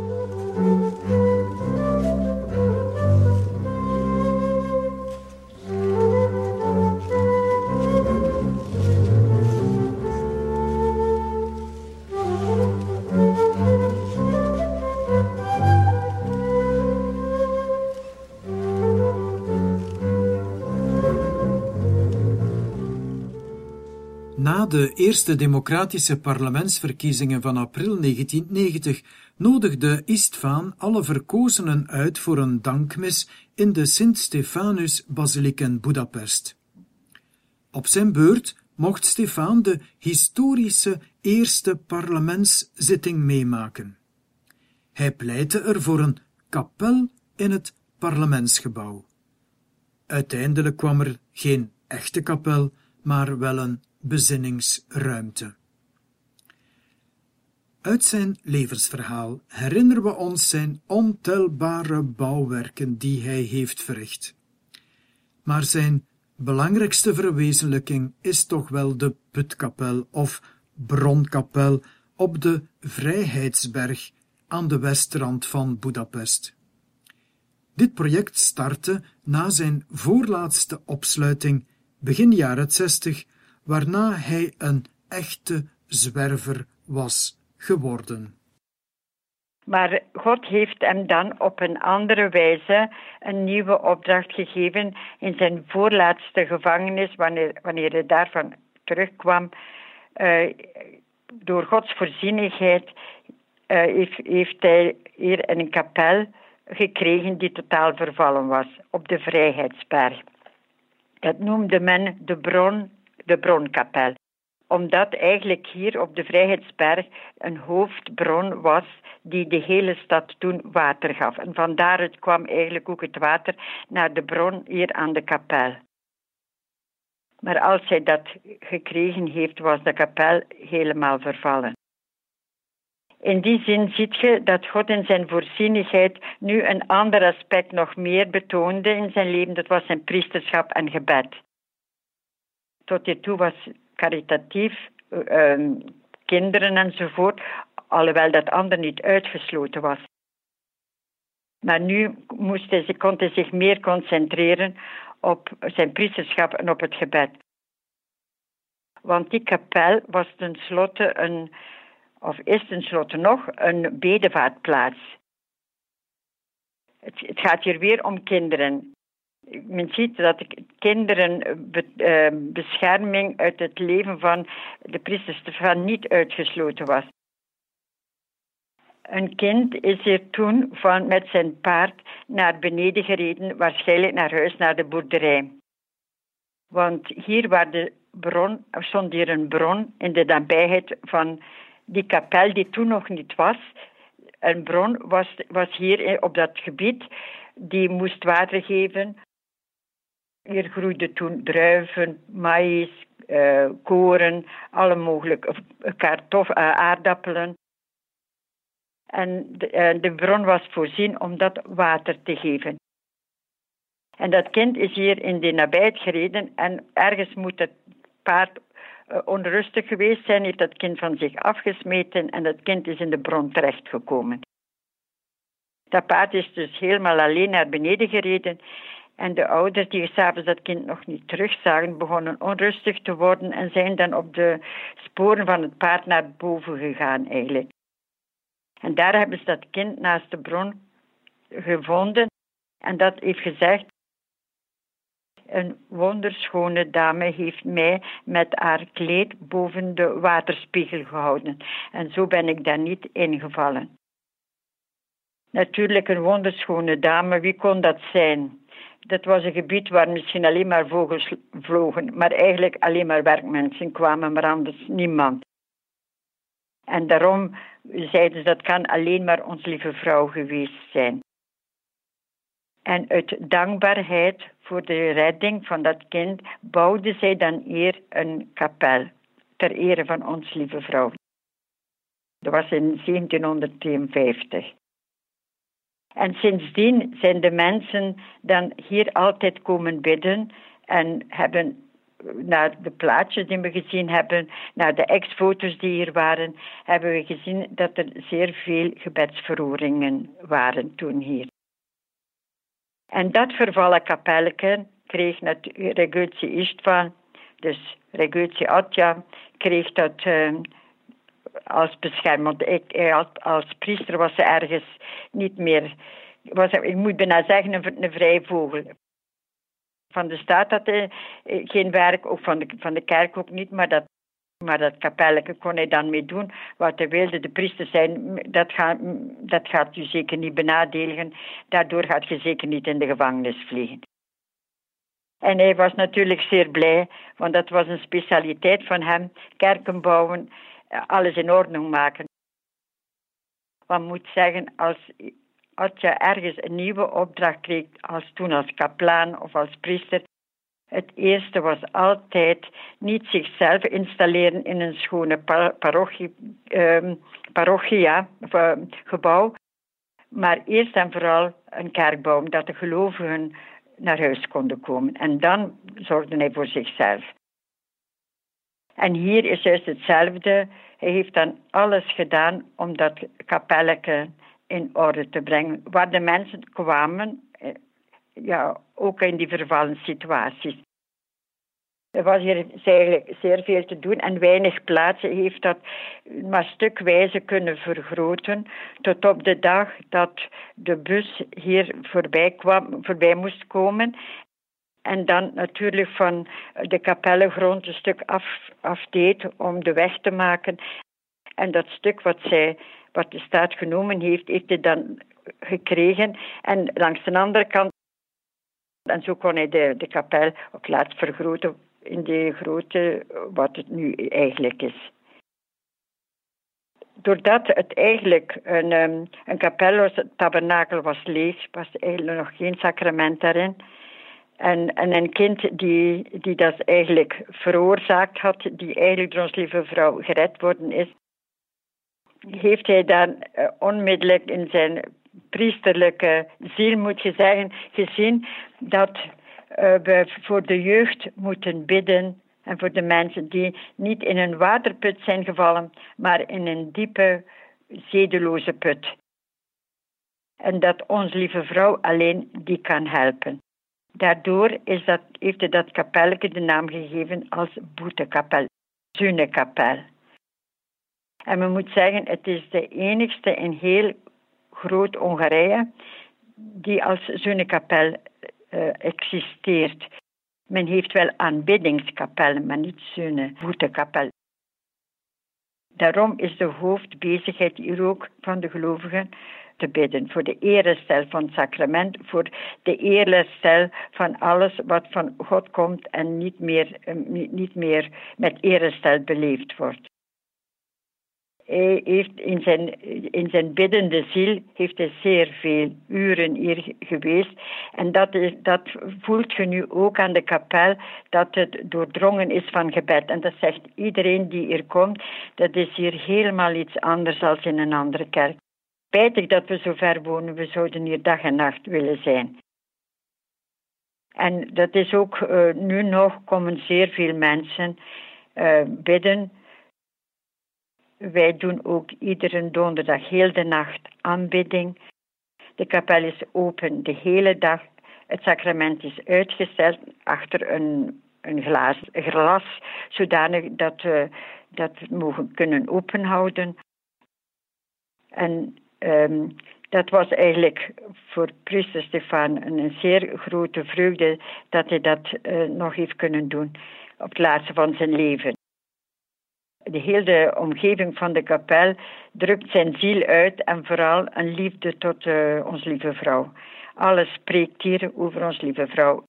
Na de eerste democratische parlementsverkiezingen van april 1990 nodigde Istvaan alle verkozenen uit voor een dankmis in de Sint-Stefanus-basiliek in Budapest. Op zijn beurt mocht Stefaan de historische eerste parlementszitting meemaken. Hij pleitte er voor een kapel in het parlementsgebouw. Uiteindelijk kwam er geen echte kapel, maar wel een bezinningsruimte. Uit zijn levensverhaal herinneren we ons zijn ontelbare bouwwerken die hij heeft verricht. Maar zijn belangrijkste verwezenlijking is toch wel de Putkapel of Bronkapel op de Vrijheidsberg aan de westrand van Budapest. Dit project startte na zijn voorlaatste opsluiting begin jaren 60, waarna hij een echte zwerver was geworden. Maar God heeft hem dan op een andere wijze een nieuwe opdracht gegeven in zijn voorlaatste gevangenis, wanneer hij daarvan terugkwam. Door Gods voorzienigheid heeft hij hier een kapel gekregen die totaal vervallen was, op de Vrijheidsberg. Dat noemde men de Bronkapel, omdat eigenlijk hier op de Vrijheidsberg een hoofdbron was die de hele stad toen water gaf. En van daaruit kwam eigenlijk ook het water naar de bron hier aan de kapel. Maar als hij dat gekregen heeft, was de kapel helemaal vervallen. In die zin ziet je dat God in zijn voorzienigheid nu een ander aspect nog meer betoonde in zijn leven. Dat was zijn priesterschap en gebed. Tot hiertoe was caritatief, kinderen enzovoort, alhoewel dat ander niet uitgesloten was. Maar nu kon hij zich meer concentreren op zijn priesterschap en op het gebed. Want die kapel was tenslotte is tenslotte nog een bedevaartplaats. Het gaat hier weer om kinderen. Men ziet dat kinderen bescherming uit het leven van de priester Stefaan niet uitgesloten was. Een kind is hier toen met zijn paard naar beneden gereden, waarschijnlijk naar huis, naar de boerderij. Want hier stond hier een bron in de nabijheid van die kapel die toen nog niet was, een bron was hier op dat gebied, die moest water geven. Hier groeiden toen druiven, maïs, koren, alle mogelijke aardappelen. En de bron was voorzien om dat water te geven. En dat kind is hier in de nabijheid gereden en ergens moet het paard onrustig geweest zijn, heeft dat kind van zich afgesmeten en dat kind is in de bron terechtgekomen. Dat paard is dus helemaal alleen naar beneden gereden en de ouders die 's avonds dat kind nog niet terugzagen, begonnen onrustig te worden en zijn dan op de sporen van het paard naar boven gegaan eigenlijk. En daar hebben ze dat kind naast de bron gevonden en dat heeft gezegd: een wonderschone dame heeft mij met haar kleed boven de waterspiegel gehouden. En zo ben ik daar niet ingevallen. Natuurlijk een wonderschone dame, wie kon dat zijn? Dat was een gebied waar misschien alleen maar vogels vlogen, maar eigenlijk alleen maar werkmensen kwamen, maar anders niemand. En daarom zeiden ze dat kan alleen maar ons lieve vrouw geweest zijn. En uit dankbaarheid voor de redding van dat kind bouwden zij dan hier een kapel ter ere van ons lieve vrouw. Dat was in 1752. En sindsdien zijn de mensen dan hier altijd komen bidden en hebben naar de plaatjes die we gezien hebben, naar de ex-foto's die hier waren, hebben we gezien dat er zeer veel gebedsverhoringen waren toen hier. En dat vervallen kapelletje kreeg Regőci István, dus Regőci Atya, kreeg dat als bescherming. Als priester was ze ergens niet meer, ik moet bijna zeggen, een vrije vogel. Van de staat had hij geen werk, ook van de kerk ook niet, maar dat kapelletje kon hij dan mee doen wat hij wilde. De priester zei, dat gaat u zeker niet benadeligen, daardoor gaat je zeker niet in de gevangenis vliegen. En hij was natuurlijk zeer blij, want dat was een specialiteit van hem, kerken bouwen, alles in orde maken. Want moet zeggen, als je ergens een nieuwe opdracht kreeg, toen als kaplaan of als priester, het eerste was altijd niet zichzelf installeren in een schone gebouw, maar eerst en vooral een kerk bouwen, dat de gelovigen naar huis konden komen. En dan zorgde hij voor zichzelf. En hier is juist hetzelfde. Hij heeft dan alles gedaan om dat kapelletje in orde te brengen, waar de mensen kwamen, ook in die vervallen situaties. Er was hier eigenlijk zeer veel te doen en weinig plaatsen heeft dat maar stukwijze kunnen vergroten tot op de dag dat de bus hier voorbij moest komen en dan natuurlijk van de kapellengrond een stuk afdeed om de weg te maken. En dat stuk wat de staat genomen heeft hij dan gekregen en langs de andere kant. En zo kon hij de kapel ook laten vergroten in de grootte wat het nu eigenlijk is. Doordat het eigenlijk een kapel was, het tabernakel was leeg, was eigenlijk nog geen sacrament daarin. En een kind die dat eigenlijk veroorzaakt had, die eigenlijk door ons lieve vrouw gered worden is, heeft hij dan onmiddellijk in zijn priesterlijke ziel, moet je zeggen, gezien dat we voor de jeugd moeten bidden en voor de mensen die niet in een waterput zijn gevallen, maar in een diepe, zedeloze put. En dat ons lieve vrouw alleen die kan helpen. Daardoor heeft hij dat kapelletje de naam gegeven als boetekapel, Zunekapel. En men moet zeggen, het is de enigste in heel groot Hongarije die als Zunekapel existeert. Men heeft wel aanbiddingskapellen, maar niet boetekapel. Daarom is de hoofdbezigheid hier ook van de gelovigen te bidden voor de erestel van het sacrament, voor de erestel van alles wat van God komt en niet meer met erestel beleefd wordt. Hij heeft in zijn biddende ziel heeft hij zeer veel uren hier geweest. En dat voelt je nu ook aan de kapel, dat het doordrongen is van gebed. En dat zegt iedereen die hier komt, dat is hier helemaal iets anders dan in een andere kerk. Spijtig dat we zo ver wonen, we zouden hier dag en nacht willen zijn. En dat is ook, nu nog komen zeer veel mensen bidden. Wij doen ook iedere donderdag heel de nacht aanbidding. De kapel is open de hele dag. Het sacrament is uitgesteld achter een glas, zodanig dat we het mogen kunnen openhouden. En dat was eigenlijk voor priester Stefan een zeer grote vreugde dat hij dat nog heeft kunnen doen op het laatste van zijn leven. De hele omgeving van de kapel drukt zijn ziel uit en vooral een liefde tot ons lieve vrouw. Alles spreekt hier over ons lieve vrouw.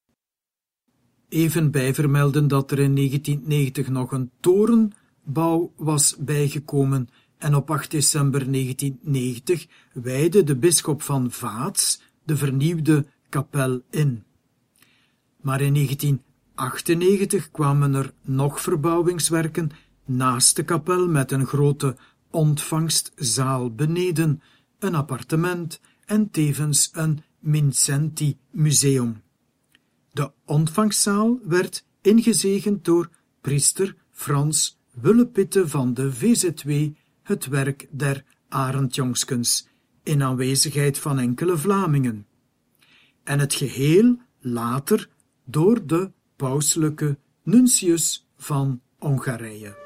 Even bijvermelden dat er in 1990 nog een torenbouw was bijgekomen en op 8 december 1990 wijdde de bisschop van Vaats de vernieuwde kapel in. Maar in 1998 kwamen er nog verbouwingswerken naast de kapel met een grote ontvangstzaal beneden, een appartement en tevens een Mincenti-museum. De ontvangstzaal werd ingezegend door priester Frans Willepitte van de VZW, het werk der Arendtjongskens, in aanwezigheid van enkele Vlamingen. En het geheel later door de pauselijke nuntius van Hongarije.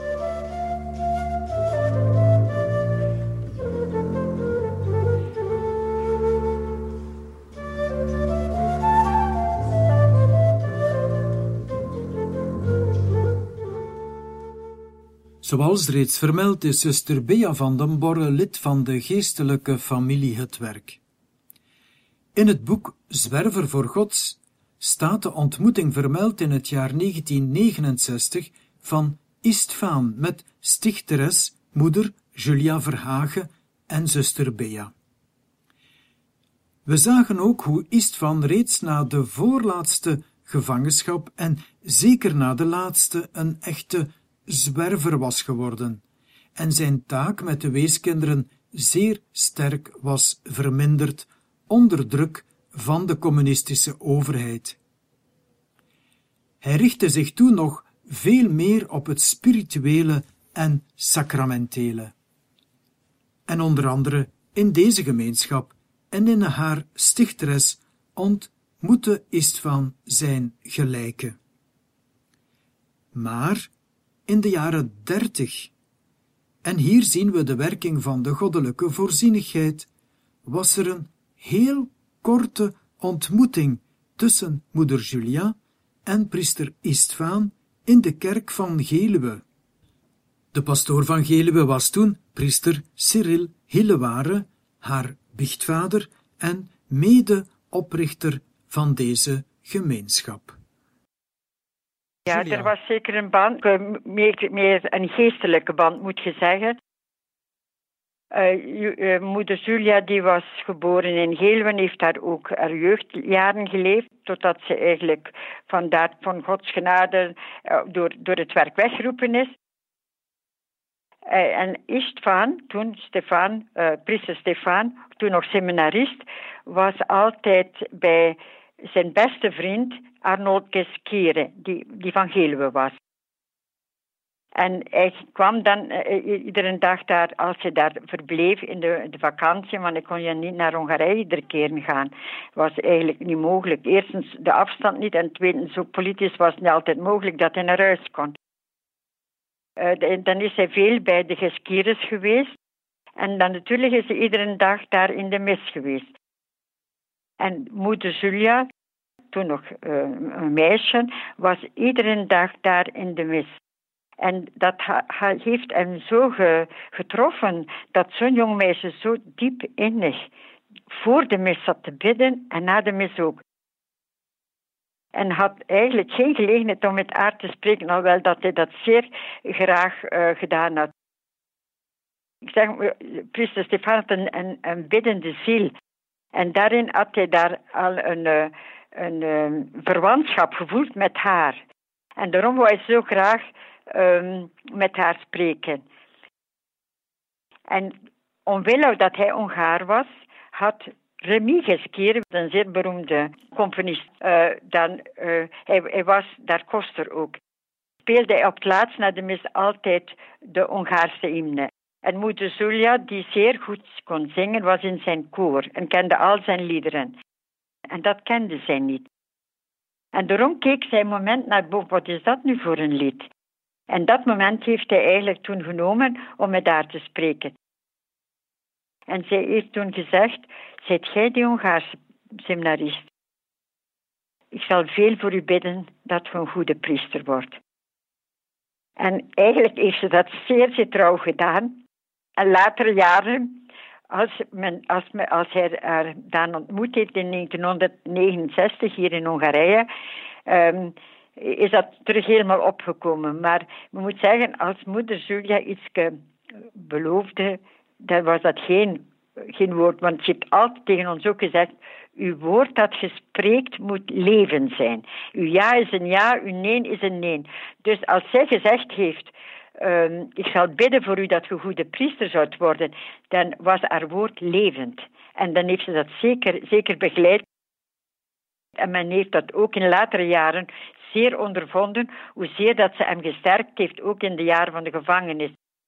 Zoals reeds vermeld is zuster Bea van den Borre lid van de geestelijke familie Het Werk. In het boek Zwerver voor Gods staat de ontmoeting vermeld in het jaar 1969 van Istvaan met stichteres moeder Julia Verhagen en zuster Bea. We zagen ook hoe Istvaan reeds na de voorlaatste gevangenschap en zeker na de laatste een echte zwerver was geworden en zijn taak met de weeskinderen zeer sterk was verminderd onder druk van de communistische overheid. Hij richtte zich toen nog veel meer op het spirituele en sacramentele. En onder andere in deze gemeenschap en in haar stichteres ontmoette Istvaan zijn gelijke. Maar in de jaren 30, en hier zien we de werking van de goddelijke voorzienigheid, was er een heel korte ontmoeting tussen moeder Julia en priester Istvaan in de kerk van Geluwe. De pastoor van Geluwe was toen priester Cyril Hilleware, haar biechtvader en mede-oprichter van deze gemeenschap. Ja, Julia. er was zeker een band, meer een geestelijke band moet je zeggen. Moeder Julia die was geboren in Geelwen, heeft daar ook haar jeugdjaren geleefd, totdat ze eigenlijk van Gods genade door het werk weggeroepen is. En Istvaan, toen priester Stefan, toen nog seminarist, was altijd bij zijn beste vriend Arnold Keskere, die van Geelwe was. En hij kwam dan iedere dag daar, als hij daar verbleef in de vakantie, want ik kon je niet naar Hongarije iedere keer gaan. Was eigenlijk niet mogelijk. Eerstens de afstand niet en tweedens zo politisch was het niet altijd mogelijk dat hij naar huis kon. Dan is hij veel bij de Geskires geweest en dan natuurlijk is hij iedere dag daar in de mis geweest. En moeder Julia, toen nog een meisje, was iedere dag daar in de mis. En dat heeft hem zo getroffen, dat zo'n jong meisje zo diep innig voor de mis zat te bidden en na de mis ook. En had eigenlijk geen gelegenheid om met haar te spreken, alhoewel dat hij dat zeer graag gedaan had. Ik zeg, priester Stefan had een biddende ziel. En daarin had hij daar al een verwantschap gevoeld met haar. En daarom wou hij zo graag met haar spreken. En omwille dat hij Hongaar was, had Remy Geskeer, een zeer beroemde componist, hij was daar koster ook. Speelde hij op het laatst na de mis altijd de Hongaarse hymne. En moeder Julia, die zeer goed kon zingen, was in zijn koor en kende al zijn liederen. En dat kende zij niet. En daarom keek zij een moment naar boven, wat is dat nu voor een lied? En dat moment heeft hij eigenlijk toen genomen om met haar te spreken. En zij heeft toen gezegd, zijt gij die Hongaarse seminarist? Ik zal veel voor u bidden dat u een goede priester wordt. En eigenlijk heeft ze dat zeer trouw gedaan. En latere jaren, als hij haar dan ontmoet heeft in 1969 hier in Hongarije, is dat terug helemaal opgekomen. Maar we moeten zeggen, als moeder Julia iets beloofde, dan was dat geen woord. Want ze heeft altijd tegen ons ook gezegd, uw woord dat je spreekt moet leven zijn. Uw ja is een ja, uw nee is een nee. Dus als zij gezegd heeft, ik zal bidden voor u dat je goede priester zoudt worden, dan was haar woord levend. En dan heeft ze dat zeker begeleid. En men heeft dat ook in latere jaren zeer ondervonden, hoezeer dat ze hem gesterkt heeft, ook in de jaren van de gevangenis.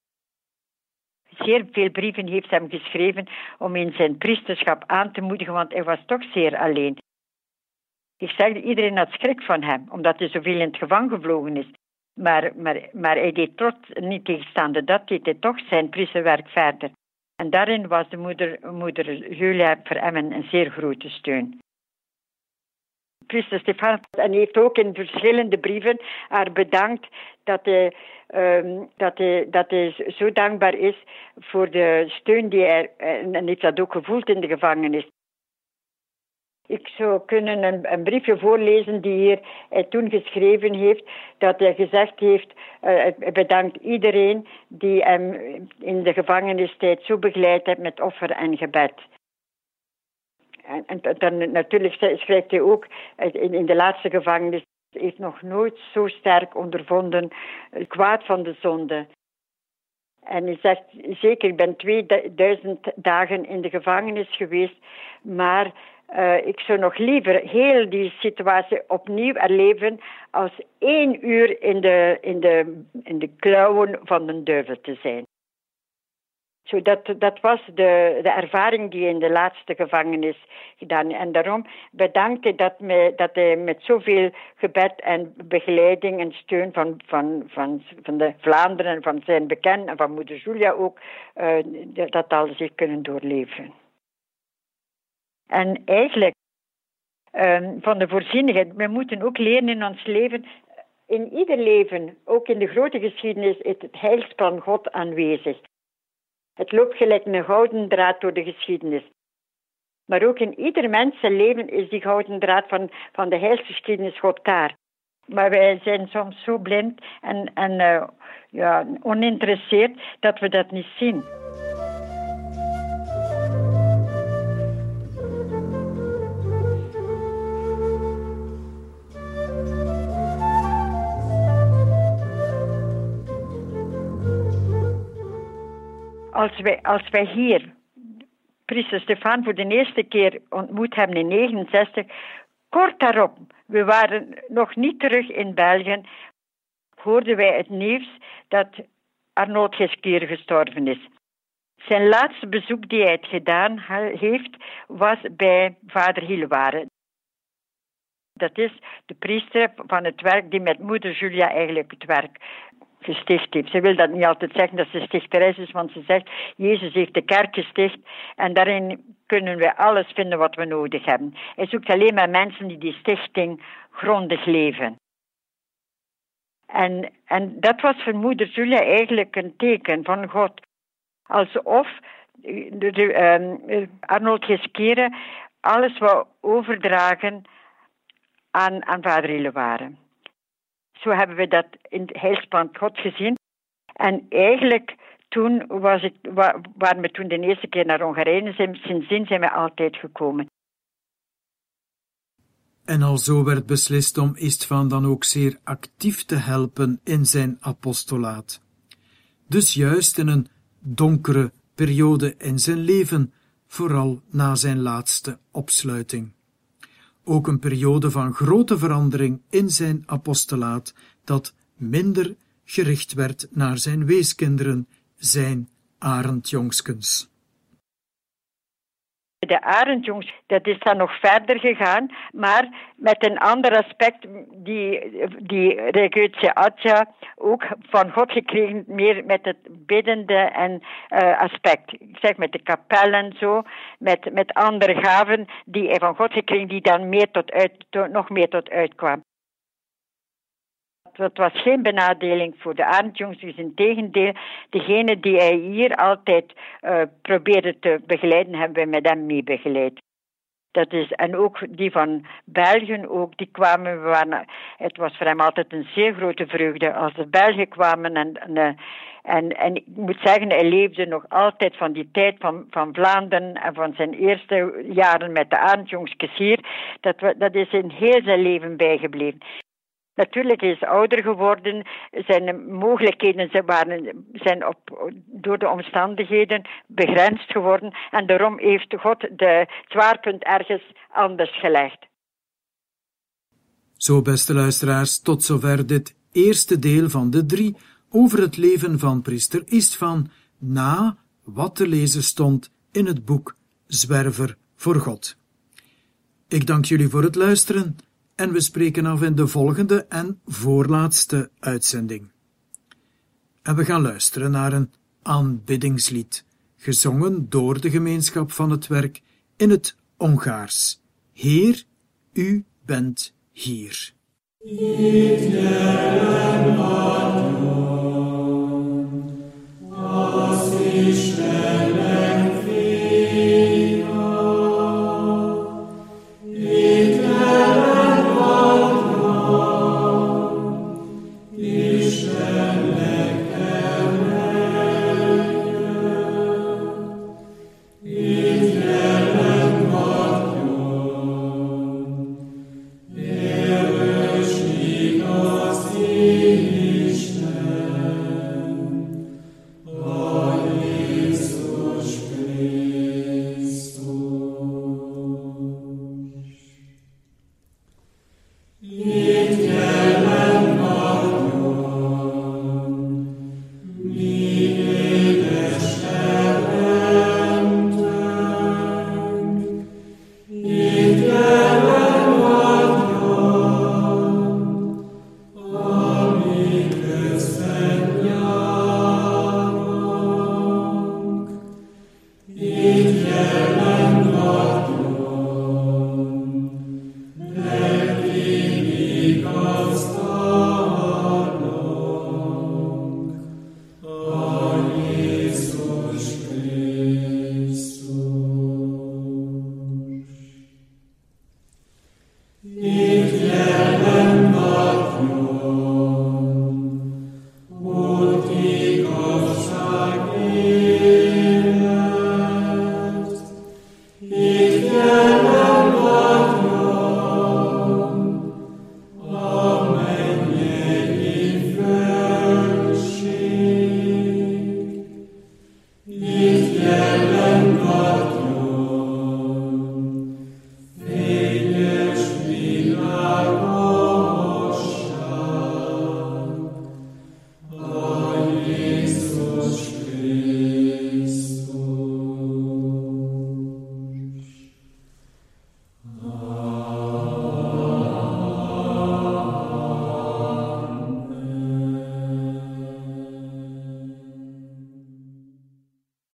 Zeer veel brieven heeft ze hem geschreven om in zijn priesterschap aan te moedigen, want hij was toch zeer alleen. Ik zeg, iedereen had schrik van hem, omdat hij zoveel in het gevangen gevlogen is. Maar hij deed trots, niet tegenstaande dat, deed hij toch zijn priesterwerk verder. En daarin was de moeder Julia voor hem een zeer grote steun. Priester Stefan heeft ook in verschillende brieven haar bedankt dat hij zo dankbaar is voor de steun die hij, en heeft dat ook gevoeld in de gevangenis. Ik zou kunnen een briefje voorlezen die hij toen geschreven heeft, dat hij gezegd heeft, hij bedankt iedereen die hem in de gevangenistijd zo begeleid heeft met offer en gebed. En dan natuurlijk schrijft hij ook, in de laatste gevangenis heeft nog nooit zo sterk ondervonden het kwaad van de zonde. En hij zegt, zeker, ik ben 2000 dagen in de gevangenis geweest, maar ik zou nog liever heel die situatie opnieuw erleven als 1 uur in de klauwen van de duivel te zijn. Zo dat was de ervaring die hij in de laatste gevangenis gedaan. En daarom bedankt hij dat hij met zoveel gebed en begeleiding en steun van de Vlaanderen en van zijn bekenden en van moeder Julia ook, dat alles heeft kunnen doorleven. En eigenlijk van de voorzienigheid, we moeten ook leren in ons leven, in ieder leven, ook in de grote geschiedenis, is het heilsplan God aanwezig. Het loopt gelijk een gouden draad door de geschiedenis. Maar ook in ieder mensenleven is die gouden draad van de heilsgeschiedenis God daar. Maar wij zijn soms zo blind en oninteresseerd dat we dat niet zien. Als wij hier priester Stefan voor de eerste keer ontmoet hebben in 1969, kort daarop, we waren nog niet terug in België, hoorden wij het nieuws dat Arnold Geskeer gestorven is. Zijn laatste bezoek die hij gedaan heeft, was bij vader Hileware. Dat is de priester van het werk die met moeder Julia eigenlijk het werk gesticht heeft. Ze wil dat niet altijd zeggen dat ze stichteres is, want ze zegt, Jezus heeft de kerk gesticht en daarin kunnen we alles vinden wat we nodig hebben. Hij zoekt alleen maar mensen die stichting grondig leven. En dat was voor moeder Julia eigenlijk een teken van God. Alsof Arnold Geskeer alles wou overdragen aan vader Hileware. Zo hebben we dat in het heilsplan God gezien. En eigenlijk waren we toen de eerste keer naar Hongarije. Sindsdien zijn we altijd gekomen. En alzo werd beslist om Istvan dan ook zeer actief te helpen in zijn apostolaat. Dus juist in een donkere periode in zijn leven, vooral na zijn laatste opsluiting. Ook een periode van grote verandering in zijn apostolaat, dat minder gericht werd naar zijn weeskinderen, zijn arendjongskens. De arendjongs, dat is dan nog verder gegaan, maar met een ander aspect, die Regeutse Atja ook van God gekregen, meer met het biddende en aspect. Ik zeg met de kapel en zo, met andere gaven die hij van God gekregen, die dan nog meer tot uitkwamen. Dat was geen benadeling voor de arendjongs, dus in tegendeel, degene die hij hier altijd probeerde te begeleiden, hebben we met hem mee begeleid. Dat is, en ook die van België, ook, die kwamen, het was voor hem altijd een zeer grote vreugde als de Belgen kwamen en ik moet zeggen, hij leefde nog altijd van die tijd van Vlaanderen en van zijn eerste jaren met de arendjongskes hier. Dat is in heel zijn leven bijgebleven. Natuurlijk is hij ouder geworden, zijn mogelijkheden zijn door de omstandigheden begrensd geworden en daarom heeft God de zwaarpunt ergens anders gelegd. Zo, beste luisteraars, tot zover dit eerste deel van de 3 over het leven van priester Istvan na wat te lezen stond in het boek Zwerver voor God. Ik dank jullie voor het luisteren. En we spreken af in de volgende en voorlaatste uitzending. En we gaan luisteren naar een aanbiddingslied, gezongen door de gemeenschap van het werk in het Hongaars. Heer, u bent hier. It